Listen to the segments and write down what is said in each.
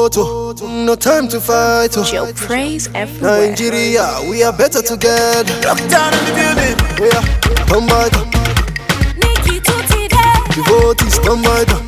photo, no time to fight. Show praise everywhere. Nigeria, we are better together. Lockdown in the building. We are come by them. Nikki Tutti there. Devotees come by them.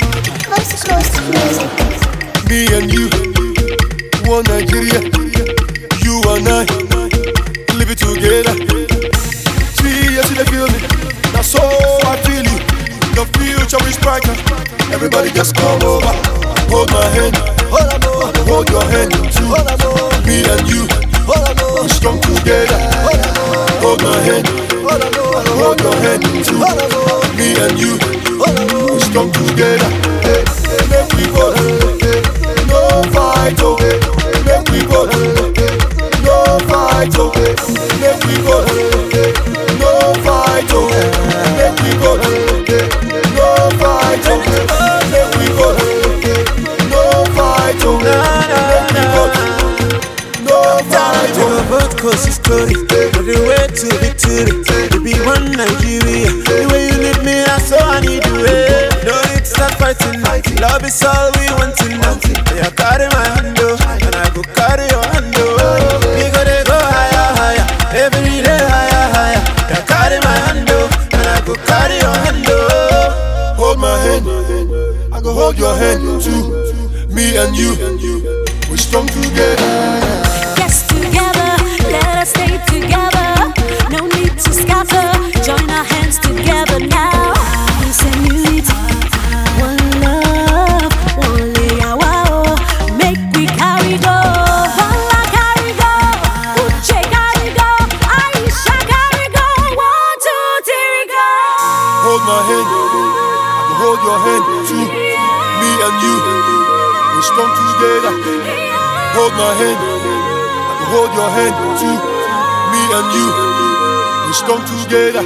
Me and you, one Nigeria. You and I, live it together. 3 years in the building. That's so I feel you. The future is brighter. Everybody just come over. Hold my hand. Hold your hand too. Me and you, we're strong together. Hold my hand. Hold your hand too. Me and you, we're strong together. Make we go. No fight, oh. Make we go. No fight, oh. Make we go. No fight, oh. Make we go. No fight, oh. Make we go. No fight, oh. Make we go. No fight, oh. Both coast is story, but the way to victory. To be one Nigeria. The way you need me, that's all I need you. No need to start fighting. Love is all we want to know. You carry my hand, and I go carry your hand. We gotta go higher, higher. Every day higher, higher. You carry my hand, and I go carry your hand. Hold my hand, I go hold your hand too. Me and you, we're strong together. Yes, together, let us stay together. No need to scatter. Join our hands together now. Peace and unity, one love, only our. Make we carry go. Walla carry go. Uche carry go. Aisha carry go. 1, 2, 3 go. Hold my hand, I go hold your hand too. Me and you, we're strong together. Hold my hand, I go hold your hand too. Me and you, we're strong together.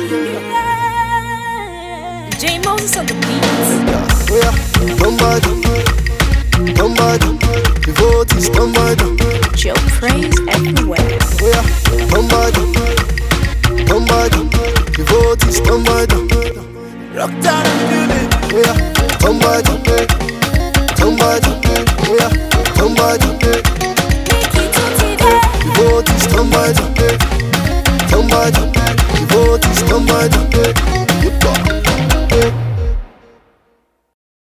J Moses on the beat. Yeah, come by them, come by them. Devotees come by them. Show praise everywhere. Yeah, come by them, come by them. Devotees come by them. Lockdown in the building. Yeah, come by them, come by them. Yeah, come by them. Nikki Tutti there. Devotees come by them, come by them. Devotees come by them.